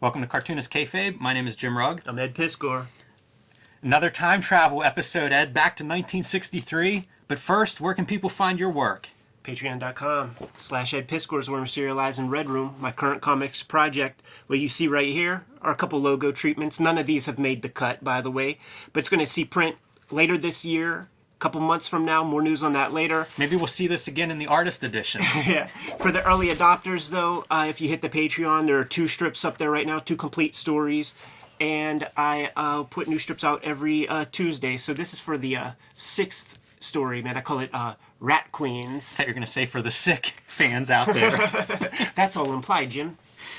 Welcome to Cartoonist Kayfabe. My name is Jim Rugg. I'm Ed Pisgor. Another time travel episode, Ed, back to 1963. But first, where can people find your work? Patreon.com/Ed Pisgor is where I'm serializing Red Room, my current comics project. What you see right here are a couple logo treatments. None of these have made the cut, by the way. But it's going to see print later this year. Couple months from now, more news on that later. Maybe we'll see this again in the artist edition. Yeah. For the early adopters, though, if you hit the Patreon, there are 2 strips up there right now, 2 complete stories. And I put new strips out every Tuesday. So this is for the 6th story, man. I call it Rat Queens. That you're going to say for the sick fans out there. That's all implied, Jim.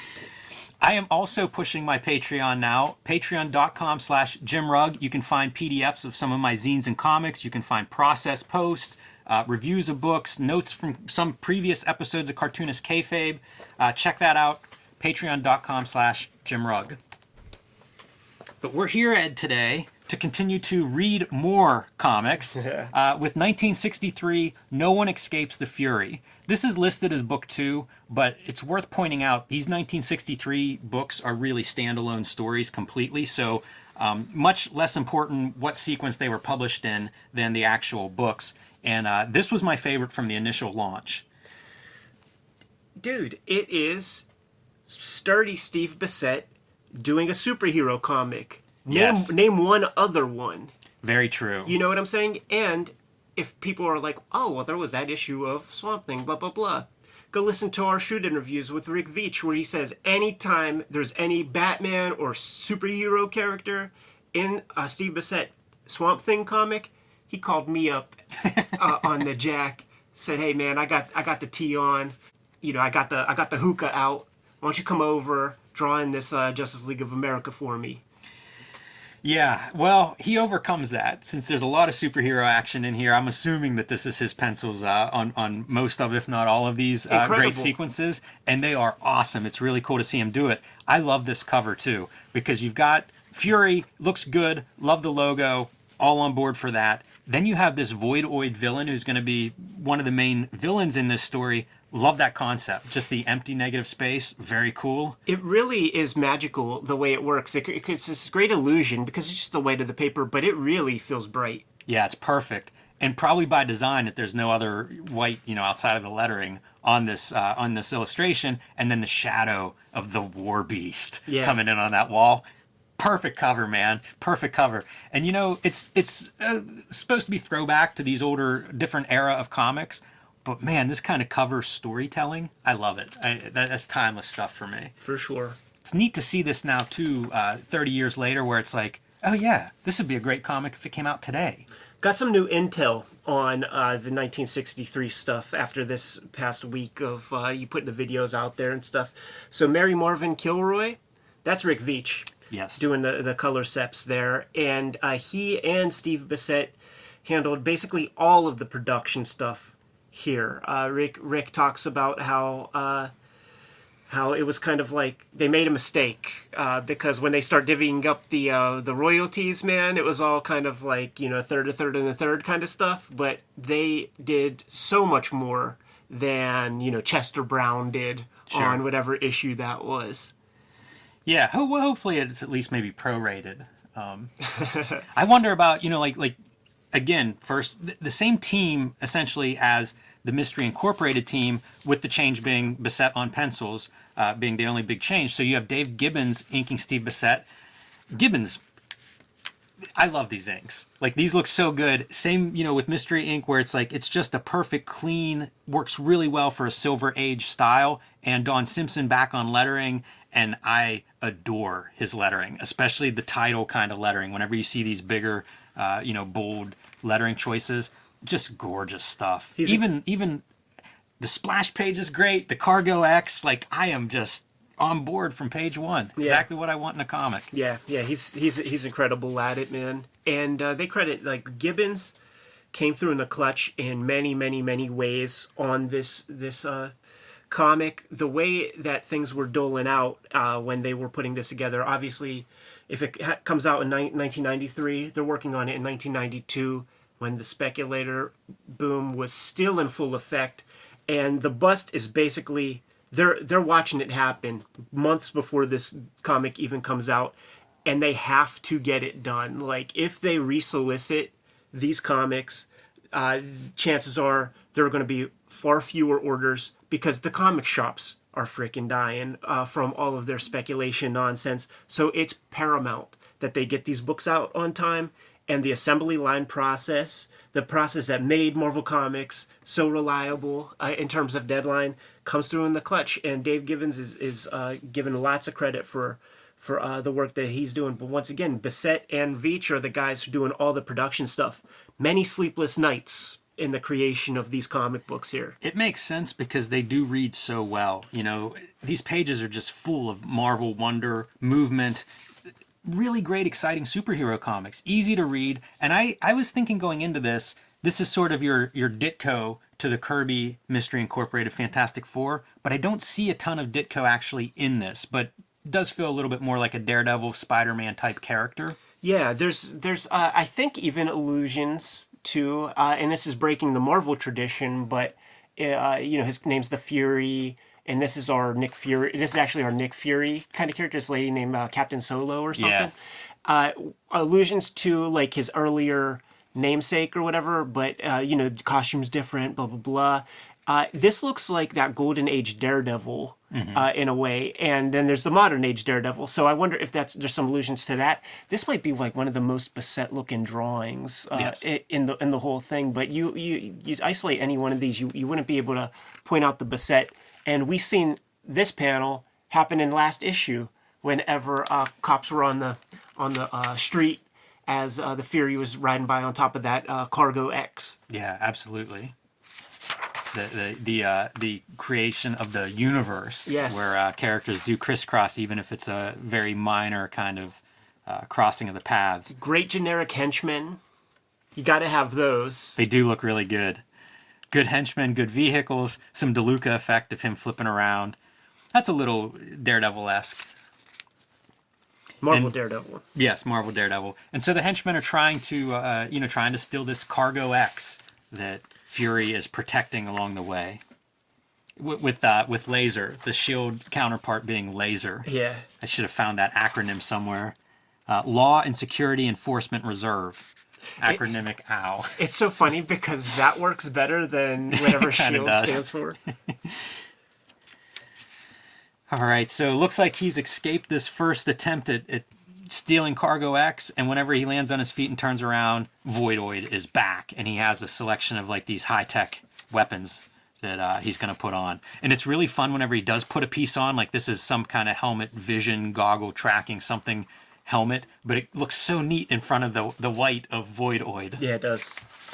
I am also pushing my Patreon now, patreon.com/Jim Rugg. You can find PDFs of some of my zines and comics. You can find process posts, reviews of books, notes from some previous episodes of Cartoonist Kayfabe. Check that out, patreon.com/Jim Rugg. But we're here, Ed, today to continue to read more comics. With 1963, No One Escapes the Fury. This is listed as book 2, but it's worth pointing out these 1963 books are really standalone stories completely, so much less important what sequence they were published in than the actual books. And this was my favorite from the initial launch. Dude, it is sturdy Steve Bissette doing a superhero comic. Name one other one. Very true. You know what I'm saying? And if people are like, oh, well, there was that issue of Swamp Thing, blah, blah, blah. Go listen to our shoot interviews with Rick Veitch, where he says anytime there's any Batman or superhero character in a Steve Bissette Swamp Thing comic, he called me up on the jack, said, hey, man, I got the tea on. You know, I got the hookah out. Why don't you come over, draw in this Justice League of America for me? Yeah, well, he overcomes that. Since there's a lot of superhero action in here, I'm assuming that this is his pencils on most of, if not all of these great sequences, and they are awesome. It's really cool to see him do it. I love this cover, too, because you've got Fury, looks good, love the logo, all on board for that. Then you have this Voidoid villain who's going to be one of the main villains in this story. Love that concept. Just the empty negative space. Very cool. It really is magical the way it works. It's this great illusion because it's just the weight of the paper, but it really feels bright. Yeah, it's perfect. And probably by design that there's no other white, outside of the lettering on this illustration. And then the shadow of the War Beast coming in on that wall. Perfect cover, man. Perfect cover. And it's supposed to be throwback to these older, different era of comics. But man, this kind of cover storytelling, I love it. That's timeless stuff for me. For sure. It's neat to see this now too, 30 years later, where it's like, oh yeah, this would be a great comic if it came out today. Got some new intel on the 1963 stuff after this past week of you putting the videos out there and stuff. So Mary Marvin Kilroy, that's Rick Veitch. Yes. Doing the color seps there. And he and Steve Bissette handled basically all of the production stuff here. Rick talks about how it was kind of like they made a mistake because when they start divvying up the royalties, man, it was all kind of like a third and a third kind of stuff. But they did so much more than Chester Brown did on whatever issue that was. Yeah, well, hopefully it's at least maybe prorated. I wonder about like. Again, first, the same team, essentially, as the Mystery Incorporated team, with the change being Bissette on pencils, being the only big change. So you have Dave Gibbons inking Steve Bissette. Gibbons, I love these inks. Like, these look so good. Same, with Mystery Ink, where it's like, it's just a perfect, clean, works really well for a Silver Age style. And Don Simpson back on lettering, and I adore his lettering, especially the title kind of lettering. Whenever you see these bigger, bold lettering choices, just gorgeous stuff. Even the splash page is great. The Cargo X, like, I am just on board from page 1. Exactly what I want in a comic. Yeah, he's incredible at it, man. And they credit, like, Gibbons came through in the clutch in many, many, many ways on this comic. The way that things were doling out when they were putting this together, obviously, if it comes out in 1993, they're working on it in 1992 when the speculator boom was still in full effect. And the bust is basically they're watching it happen months before this comic even comes out, and they have to get it done. Like if they resolicit these comics, chances are there are going to be far fewer orders because the comic shops are freaking dying from all of their speculation nonsense. So it's paramount that they get these books out on time, and the assembly line process, the process that made Marvel Comics so reliable in terms of deadline, comes through in the clutch. And Dave Gibbons is given lots of credit for the work that he's doing. But once again, Bissett and Veitch are the guys who are doing all the production stuff. Many sleepless nights in the creation of these comic books here. It makes sense because they do read so well. You know, these pages are just full of Marvel wonder, movement, really great, exciting superhero comics, easy to read. And I was thinking going into this is sort of your Ditko to the Kirby Mystery Incorporated Fantastic Four, but I don't see a ton of Ditko actually in this, but it does feel a little bit more like a Daredevil, Spider-Man type character. Yeah, there's I think even allusions to, and this is breaking the Marvel tradition, but his name's the Fury, and this is our Nick Fury. This is actually our Nick Fury kind of character. This lady named Captain Solo or something. Yeah. Allusions to like his earlier namesake or whatever, but the costume's different. Blah blah blah. This looks like that Golden Age Daredevil in a way, and then there's the Modern Age Daredevil. So I wonder if there's some allusions to that. This might be like one of the most Bissett looking drawings in the whole thing. But you isolate any one of these, you wouldn't be able to point out the Bissett. And we've seen this panel happen in last issue whenever cops were on the street as the Fury was riding by on top of that Cargo X. Yeah, absolutely. The creation of the universe, yes, where characters do crisscross, even if it's a very minor kind of crossing of the paths. Great generic henchmen. You got to have those. They do look really good. Good henchmen, good vehicles, some DeLuca effect of him flipping around. That's a little Daredevil-esque. Daredevil. Yes, Marvel Daredevil. And so the henchmen are trying to steal this Cargo X that Fury is protecting along the way. With Laser, the SHIELD counterpart being Laser. Yeah. I should have found that acronym somewhere. Law and Security Enforcement Reserve. Acronymic OW. It's so funny because that works better than whatever SHIELD stands for. All right, so it looks like he's escaped this first attempt at stealing Cargo X, and whenever he lands on his feet and turns around, Voidoid is back, and he has a selection of like these high-tech weapons that he's going to put on. And it's really fun whenever he does put a piece on, like this is some kind of helmet, vision, goggle, tracking, something helmet, but it looks so neat in front of the white of Voidoid. Yeah, it does.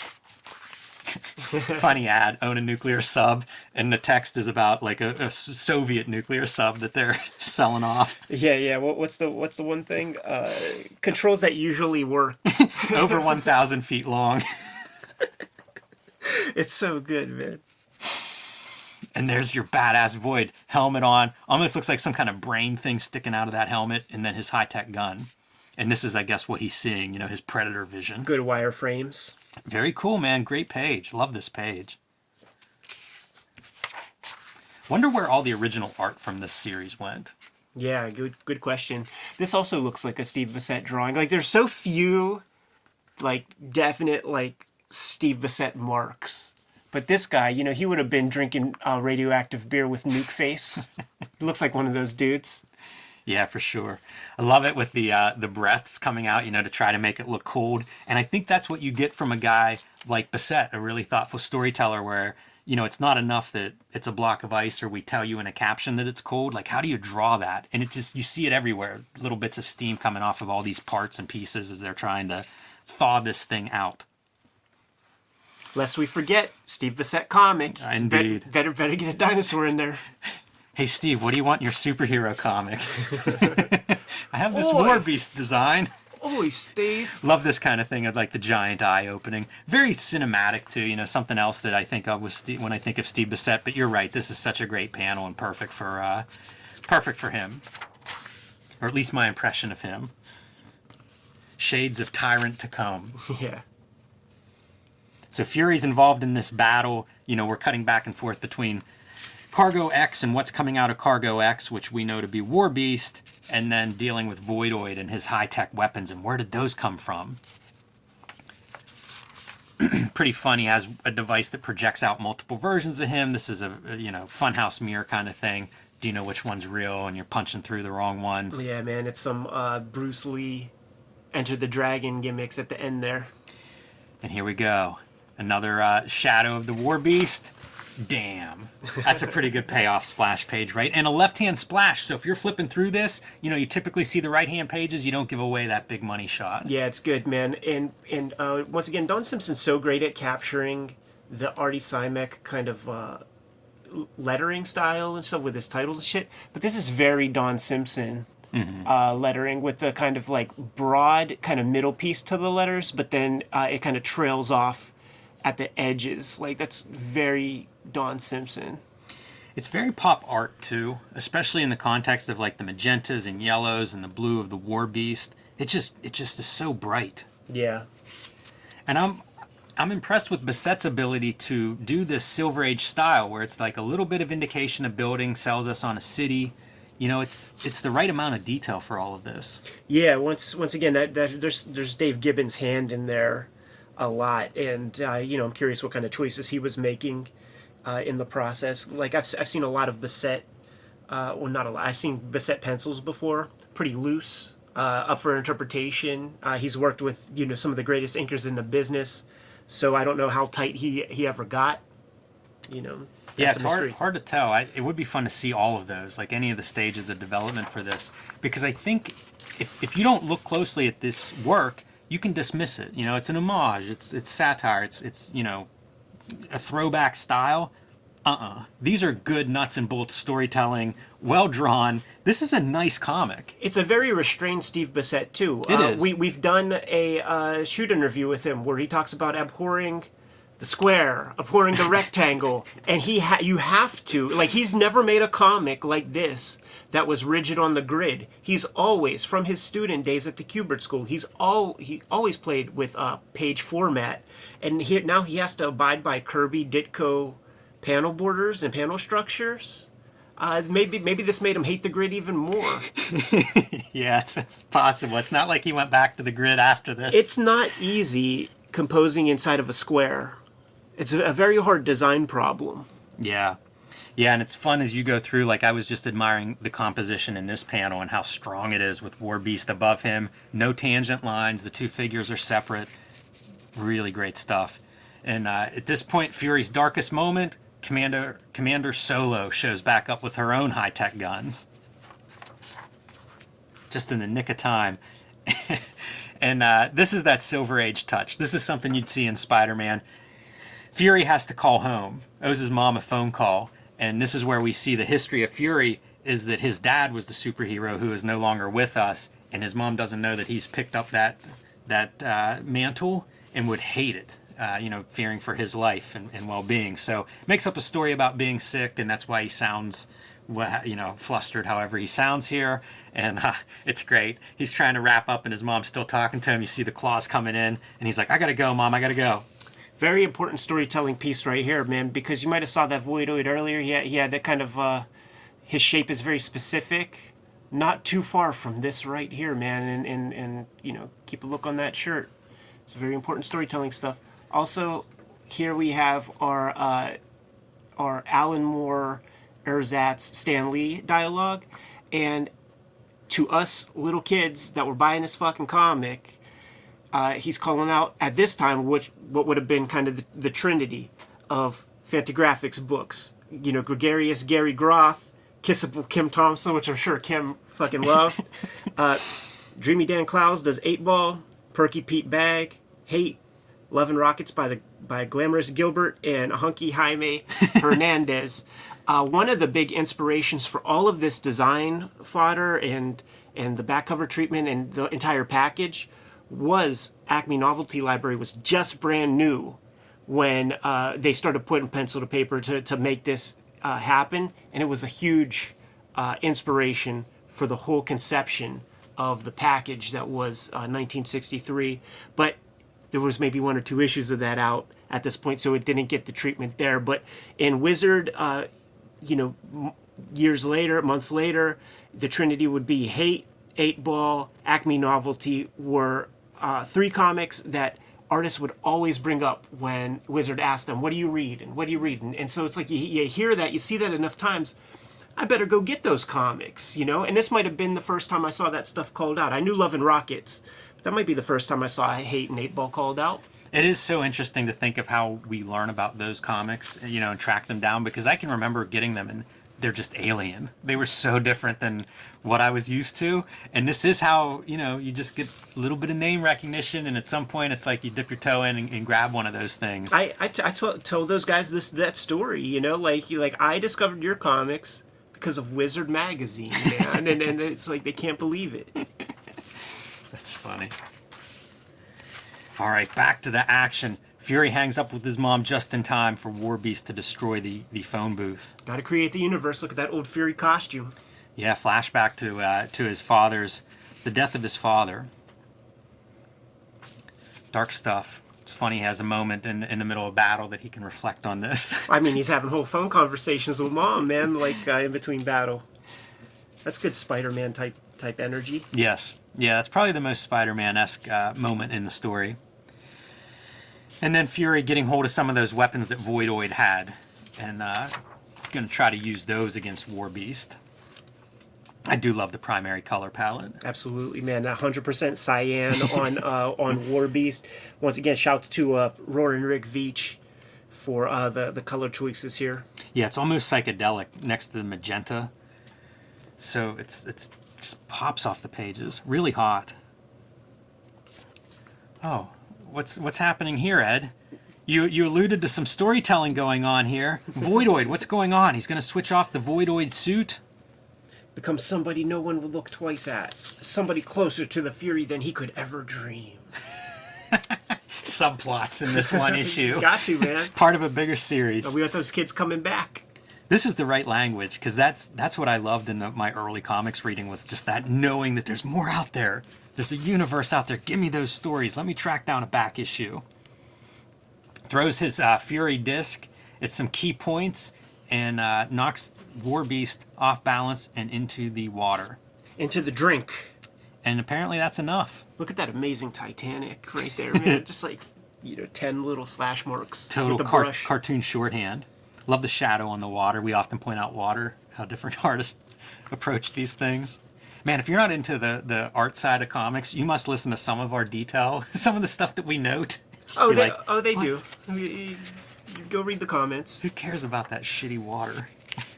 Funny ad, own a nuclear sub, and the text is about like a Soviet nuclear sub that they're selling off. Yeah. What's the one thing? Controls that usually work. Over 1,000 feet long. It's so good, man. And there's your badass Void, helmet on. Almost looks like some kind of brain thing sticking out of that helmet, and then his high-tech gun. And this is, I guess, what he's seeing, his Predator vision. Good wireframes. Very cool, man. Great page. Love this page. Wonder where all the original art from this series went. Yeah, good question. This also looks like a Steve Bissett drawing. Like, there's so few, like, definite, like, Steve Bissett marks. But this guy, he would have been drinking radioactive beer with Nuke Face. He looks like one of those dudes. Yeah, for sure. I love it with the breaths coming out, to try to make it look cold. And I think that's what you get from a guy like Bissett, a really thoughtful storyteller where, it's not enough that it's a block of ice or we tell you in a caption that it's cold. Like, how do you draw that? And it just, you see it everywhere. Little bits of steam coming off of all these parts and pieces as they're trying to thaw this thing out. Lest we forget, Steve Bissett comic. Indeed. Better get a dinosaur in there. Hey, Steve, what do you want in your superhero comic? I have this War Beast design. Oi, Steve. Love this kind of thing of like the giant eye opening. Very cinematic too, something else that I think of with when I think of Steve Bissett. But you're right, this is such a great panel and perfect for him. Or at least my impression of him. Shades of Tyrant to come. Yeah. So Fury's involved in this battle. We're cutting back and forth between Cargo X and what's coming out of Cargo X, which we know to be War Beast, and then dealing with Voidoid and his high-tech weapons, and where did those come from? Pretty funny. He has a device that projects out multiple versions of him. This is a funhouse mirror kind of thing. Do you know which one's real? And you're punching through the wrong ones. Yeah, man, it's some Bruce Lee Enter the Dragon gimmicks at the end there. And here we go. Another Shadow of the War Beast. Damn. That's a pretty good payoff splash page, right? And a left-hand splash. So if you're flipping through this, you typically see the right-hand pages. You don't give away that big money shot. Yeah, it's good, man. And once again, Don Simpson's so great at capturing the Artie Simek kind of lettering style and stuff with his titles and shit. But this is very Don Simpson lettering with the kind of like broad kind of middle piece to the letters, but then it kind of trails off at the edges. Like, that's very Don Simpson. It's very pop art too, especially in the context of like the magentas and yellows and the blue of the War Beast. It just is so bright. Yeah. And I'm impressed with Bissette's ability to do this Silver Age style where it's like a little bit of indication of building sells us on a city. It's the right amount of detail for all of this. Yeah, once again, there's Dave Gibbons' hand in there a lot, and I'm curious what kind of choices he was making in the process. Like I've seen a lot of Bissette, well, not a lot. I've seen Bissette pencils before, pretty loose, up for interpretation. He's worked with some of the greatest inkers in the business, so I don't know how tight he ever got. Yeah, it's hard to tell. It would be fun to see all of those, like any of the stages of development for this, because I think if you don't look closely at this work, you can dismiss it. It's an homage. It's satire. It's a throwback style. These are good nuts and bolts storytelling, well drawn. This is a nice comic. It's a very restrained Steve Bissette too. It is. We've done a shoot interview with him where he talks about abhorring the square, abhorring the rectangle, and you have to, like, he's never made a comic like this that was rigid on the grid. He's always, from his student days at the Kubert School, he always played with page format, and now he has to abide by Kirby Ditko panel borders and panel structures. Maybe this made him hate the grid even more. Yeah, it's possible. It's not like he went back to the grid after this. It's not easy composing inside of a square. It's a very hard design problem. Yeah, and it's fun as you go through. Like, I was just admiring the composition in this panel and how strong it is with War Beast above him. No tangent lines. The two figures are separate. Really great stuff. And at this point, Fury's darkest moment, Commander Solo shows back up with her own high-tech guns. Just in the nick of time. And this is that Silver Age touch. This is something you'd see in Spider-Man. Fury has to call home, owes his mom a phone call, and this is where we see the history of Fury, is that his dad was the superhero who is no longer with us, and his mom doesn't know that he's picked up that mantle and would hate it, fearing for his life and well-being. So makes up a story about being sick, and that's why he sounds flustered however he sounds here, and it's great. He's trying to wrap up and his mom's still talking to him. You see the claws coming in, and he's like, I gotta go, Mom, I gotta go. Very important storytelling piece right here, man, because you might have saw that Voidoid earlier. He had a kind of, his shape is very specific, not too far from this right here, man, and keep a look on that shirt. It's very important storytelling stuff. Also, here we have our Alan Moore, Ersatz, Stan Lee dialogue, and to us little kids that were buying this fucking comic, he's calling out at this time what would have been kind of the trinity of Fantagraphics books. Gregarious Gary Groth, Kissable Kim Thompson, which I'm sure Kim fucking loved. Dreamy Dan Clowes does 8-Ball, Perky Pete Bag, Hate, Love and Rockets by Glamorous Gilbert, and Hunky Jaime Hernandez. One of the big inspirations for all of this design fodder and the back cover treatment and the entire package was Acme Novelty Library was just brand new when they started putting pencil to paper to make this happen, and it was a huge inspiration for the whole conception of the package that was 1963. But there was maybe one or two issues of that out at this point, so it didn't get the treatment there. But in Wizard, years later, months later, the Trinity would be Hate, 8-Ball, Acme Novelty were three comics that artists would always bring up when Wizard asked them, "What do you read?" and "What do you read?" And so it's like you hear that, you see that enough times. I better go get those comics, And this might have been the first time I saw that stuff called out. I knew Love and Rockets, but that might be the first time I saw Hate and 8-Ball called out. It is so interesting to think of how we learn about those comics, and track them down, because I can remember getting them and they're just alien. They were so different than what I was used to. And this is how, you just get a little bit of name recognition. And at some point, it's like you dip your toe in and grab one of those things. I told those guys that story, like I discovered your comics because of Wizard Magazine, man. and it's like they can't believe it. That's funny. All right, back to the action. Fury hangs up with his mom just in time for Warbeast to destroy the phone booth. Gotta create the universe. Look at that old Fury costume. Yeah, flashback to his father's, the death of his father. Dark stuff. It's funny, he has a moment in the middle of battle that he can reflect on this. I mean, he's having whole phone conversations with mom, man, like in between battle. That's good Spider-Man type energy. Yes. Yeah, that's probably the most Spider-Man-esque moment in the story. And then Fury getting hold of some of those weapons that Voidoid had, and going to try to use those against Warbeast. I do love the primary color palette. Absolutely, man. 100% cyan on Warbeast. Once again, shouts to Roaring Rick Veitch for the color choices here. Yeah, it's almost psychedelic next to the magenta. So it's just pops off the pages. Really hot. Oh. What's happening here, Ed? You alluded to some storytelling going on here. Voidoid, what's going on? He's going to switch off the Voidoid suit? Become somebody no one would look twice at. Somebody closer to the Fury than he could ever dream. Subplots in this one issue. Got to, man. Part of a bigger series. But we got those kids coming back. This is the right language, because that's what I loved in my early comics reading, was just that knowing that there's more out there. There's a universe out there. Give me those stories. Let me track down a back issue. Throws his Fury disc at some key points and knocks Warbeast off balance and into the water. Into the drink. And apparently that's enough. Look at that amazing Titanic right there, man. Just like, 10 little slash marks. Total with the brush. Cartoon shorthand. Love the shadow on the water. We often point out water, how different artists approach these things. Man, if you're not into the art side of comics, you must listen to some of our detail, some of the stuff that we note. They do. You go read the comments. Who cares about that shitty water?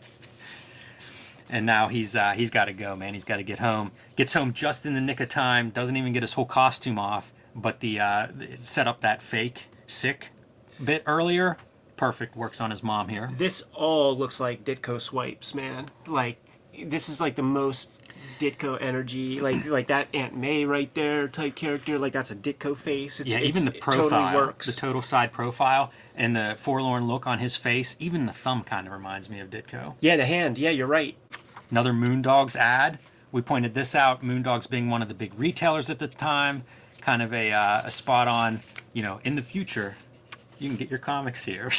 And now he's got to go, man. He's got to get home. Gets home just in the nick of time. Doesn't even get his whole costume off, but the set up that fake sick bit earlier. Perfect. Works on his mom here. This all looks like Ditko swipes, man. Like, this is like the most Ditko energy, like that Aunt May right there type character. Like, that's a Ditko face. Even the profile, totally works. the total side profile, and the forlorn look on his face. Even the thumb kind of reminds me of Ditko. Yeah, the hand. Yeah, you're right. Another Moondogs ad. We pointed this out. Moondogs being one of the big retailers at the time, kind of a spot on. In the future, you can get your comics here.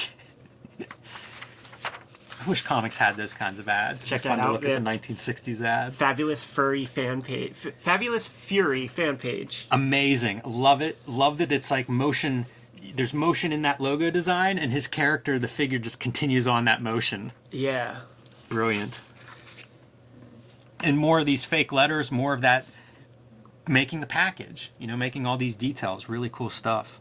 I wish comics had those kinds of ads. Check that out. Look at the 1960s ads. Fabulous Fury fan page. Fabulous Fury fan page. Amazing. Love it. Love that it's like motion. There's motion in that logo design, and his character, the figure, just continues on that motion. Yeah. Brilliant. And more of these fake letters, more of that making the package, making all these details. Really cool stuff.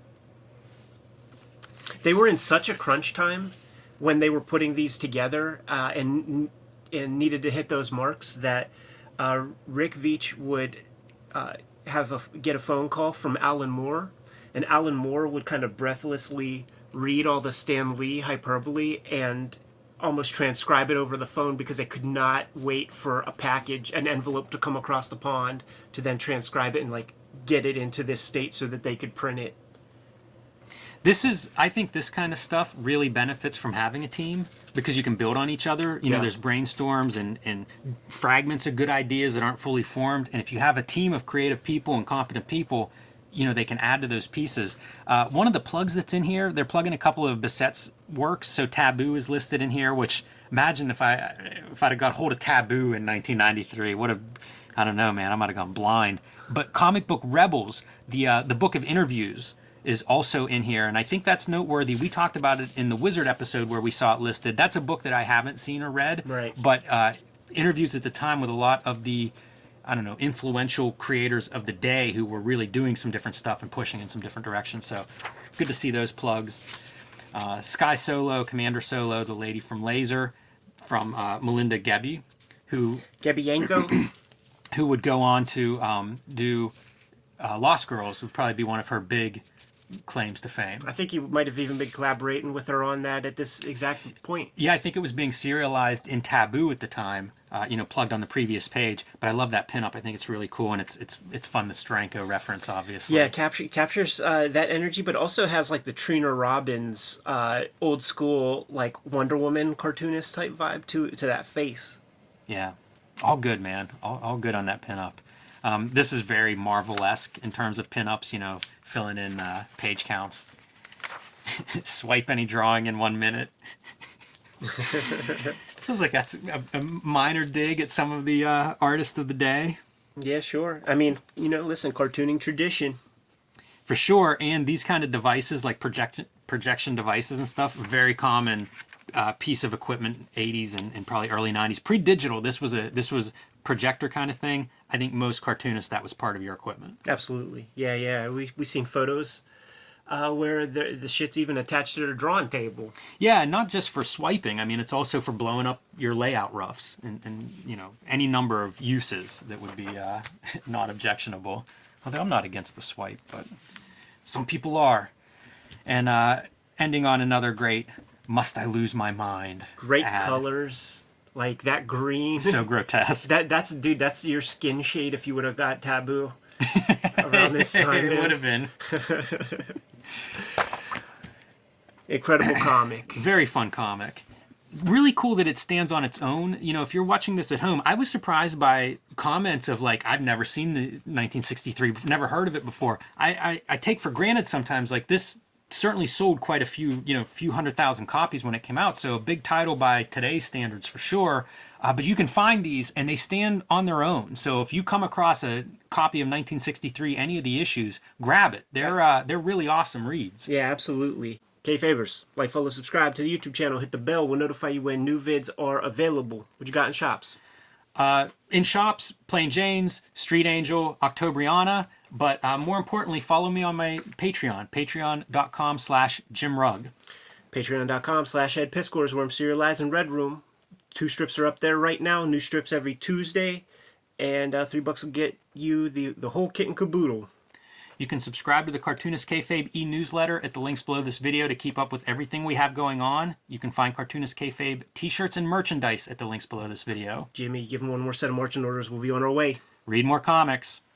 They were in such a crunch time when they were putting these together and needed to hit those marks that Rick Veitch would get a phone call from Alan Moore, and Alan Moore would kind of breathlessly read all the Stan Lee hyperbole and almost transcribe it over the phone because they could not wait for an envelope to come across the pond to then transcribe it and get it into this state so that they could print it. I think this kind of stuff really benefits from having a team because you can build on each other. There's brainstorms and fragments of good ideas that aren't fully formed. And if you have a team of creative people and competent people, you know, they can add to those pieces. One of the plugs that's in here, they're plugging a couple of Bissette's works. So Taboo is listed in here, which imagine if I'd have got hold of Taboo in 1993, I don't know, man, I might have gone blind. But Comic Book Rebels, the book of interviews, is also in here, and I think that's noteworthy. We talked about it in the Wizard episode where we saw it listed. That's a book that I haven't seen or read, right? But interviews at the time with a lot of the, I don't know, influential creators of the day who were really doing some different stuff and pushing in some different directions. So good to see those plugs. Sky Solo, Commander Solo, the lady from Laser, from Melinda Gebbie, Gebbie who would go on to do Lost Girls, would probably be one of her big claims to fame. I think you might have even been collaborating with her on that at this exact point. Yeah, I think it was being serialized in Taboo at the time, plugged on the previous page. But I love that pinup. I think it's really cool, and it's fun, the Steranko reference, obviously. Yeah, captures that energy, but also has like the Trina Robbins old school like Wonder Woman cartoonist type vibe to that face. Yeah, all good, man. All good on that pinup. This is very Marvel-esque in terms of pinups, filling in page counts. Swipe any drawing in 1 minute. Feels like that's a minor dig at some of the artists of the day. Yeah, sure. I mean, listen, cartooning tradition. For sure, and these kind of devices, like projection devices and stuff, very common piece of equipment, 80s and probably early 90s. Pre-digital, this was projector kind of thing. I think most cartoonists, that was part of your equipment. Absolutely. Yeah. We seen photos where the shit's even attached to their drawing table. Yeah, not just for swiping. I mean, it's also for blowing up your layout roughs and any number of uses that would be not objectionable. Although I'm not against the swipe, but some people are. And ending on another great Must I Lose My Mind Great ad. Colors. Like that green. So grotesque. That's your skin shade if you would have got Taboo around this time. It would have been. Incredible comic. Very fun comic. Really cool that it stands on its own. If you're watching this at home, I was surprised by comments of like, I've never seen the 1963, never heard of it before. I take for granted sometimes, like this certainly sold quite a few 100,000 copies when it came out. So a big title by today's standards for sure. But you can find these and they stand on their own. So if you come across a copy of 1963, any of the issues, grab it. They're really awesome reads. Yeah, absolutely. Kayfabers, like, follow, subscribe to the YouTube channel, hit the bell. We'll notify you when new vids are available. What you got in shops? In shops, Plain Jane's, Street Angel, Octobriana. But more importantly, follow me on my Patreon, patreon.com/JimRugg. Patreon.com/Ed Piscors, where I'm serialized in Red Room. 2 strips are up there right now. New strips every Tuesday. And $3 will get you the whole kit and caboodle. You can subscribe to the Cartoonist Kayfabe e-newsletter at the links below this video to keep up with everything we have going on. You can find Cartoonist Kayfabe t-shirts and merchandise at the links below this video. Jimmy, give him one more set of marching orders. We'll be on our way. Read more comics.